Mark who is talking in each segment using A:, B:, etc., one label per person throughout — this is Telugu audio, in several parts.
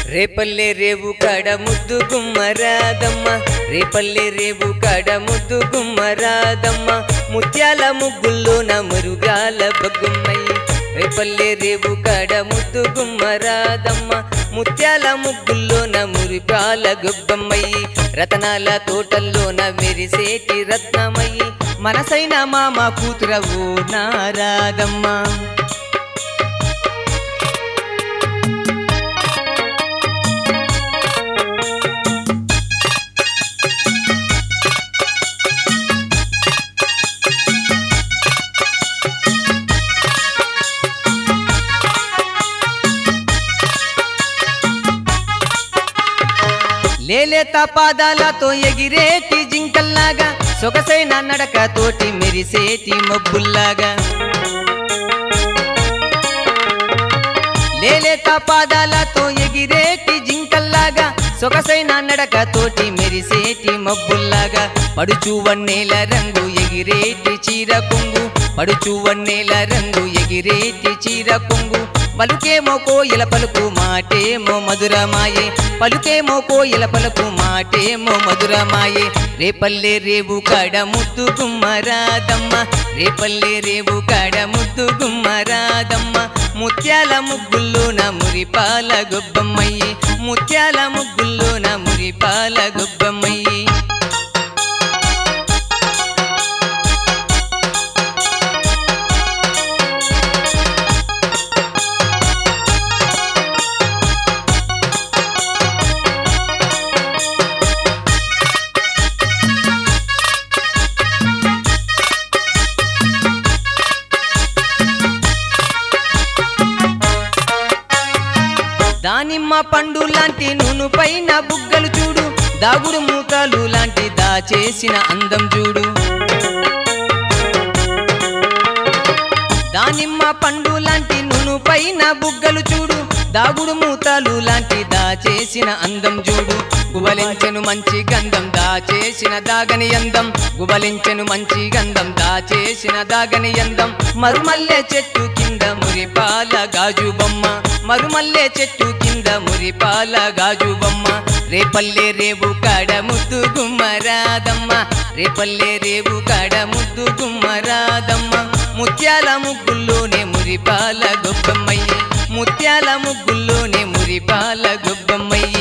A: రేపల్లె రేవు కాడ ముద్దు గుమ్మరాదమ్మ, రేపల్లె రేవు కాడ ముద్దు గుమ్మరాదమ్మ, ముత్యాల ముగ్గుల్లోన మురుగాల బగ్గుమ్మయ్యి. రేపల్లె రేవు కాడ ముద్దు గుమ్మరాదమ్మ, ముత్యాల ముగ్గుల్లోన మురిపాల గొబ్బమ్మయ్యి. రతనాల తోటల్లోన మెరిసేటి రత్నమయ్యి, మనసైన మామ కూతురవు నారాదమ్మ. లేలేత పాదాలతో ఎగిరేటి జింకల్లాగా, సొగసైన నడకతోటి మెరిసేటి మబ్బుల్లాగా. లేలేత పాదాలతో ఎగిరేటి జింకల్లాగా, సొగసైన నడకతోటి మెరిసేటి మబ్బుల్లాగా. పడుచు వన్నెల రంగు ఎగిరేటి చీర కొంగు, పడుచు వన్నెల రంగు ఎగిరేటి చీర కొంగు. పలుకేమో కోయిల పలుకు మాటేమో మధురమాయే, పలుకేమో కోయిల పలుకు మాటేమో మధురమాయే. రేపల్లె రేవు కాడ ముద్దు గుమ్మరాదమ్మ, రేపల్లె రేవు కాడ ముద్దు గుమ్మరాదమ్మ, ముత్యాల ముగ్గుల్లోన మురిపాల గొబ్బమ్మయ్యి, ముత్యాల ముగ్గుల్లోన మురిపాల గొబ్బమ్మయ్యి. దానిమ్మ పండు లాంటి నూను పైన బుగ్గలు చూడు, దాగుడు మూతలు లాంటి దాచేసిన అందం చూడు. దానిమ్మ పండు లాంటి నూను పైన బుగ్గలు చూడు, దాగుడు మూతలు లాంటి దాచేసిన అందం చూడు. గుబలించెను మంచి గంధం దాచేసిన దాగని అందం, గుబలించెను మంచి గంధం దాచేసిన దాగని అందం. మరుమల్లె చెట్టు కింద మురిపాల గాజు బొమ్మ, మరుమల్లె చెట్టు కింద మురిపాల గాజు బొమ్మ. రేపల్లె రేవు కాడ ముద్దు గుమ్మరాదమ్మ, రేపల్లె రేవు కాడ ముద్దు గుమ్మరాదమ్మ, ముత్యాల ముగ్గుల్లోనే మురిపాల గొబ్బమ్మయ్యి, ముత్యాల ముగ్గుల్లోనే మురిపాల గొబ్బమ్మయ్యి.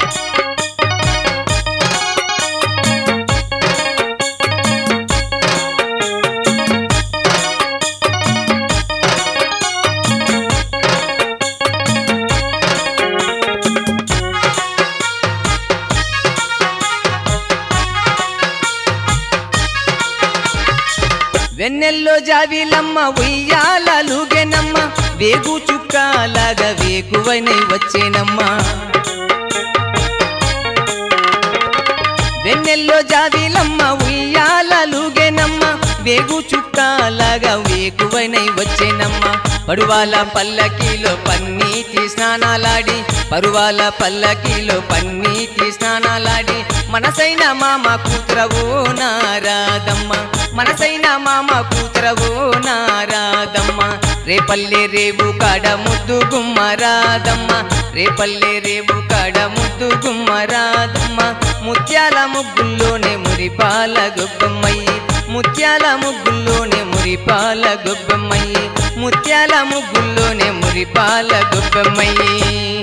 A: వెన్నెల్లో జావిలమ్మ ఉయ్యాలలుగెనమ్మ, వేగు చుక్కలాగా వేకువనై వచ్చేనమ్మ. వెన్నెల్లో జావిలమ్మ ఉయ్యాలలుగెనమ్మ, వేగు చుక్కలాగా వేకువనై వచ్చేనమ్మ. పరువాల పల్లకీలో పన్నీటి స్నానాలాడి, పరువాల పల్లకీలో పన్నీటి స్నానాలాడి, మనసైన మామ కూతురవో నారాదమ్మ, మనసైన మామ కూతురవో నారాదమ్మ. రేపల్లె రేవు కాడ ముద్దు గుమ్మరాదమ్మ, రేపల్లె రేవు కాడ ముద్దు గుమ్మరాదమ్మ, ముత్యాల ముగ్గుల్లోనే మురిపాల గొబ్బమ్మయ్యి, ముత్యాల ముగ్గుల్లోనే మురిపాల గొబ్బమ్మయ్యి, ముత్యాల ముగ్గుల్లోనే మురిపాల గొబ్బమ్మయ్యి.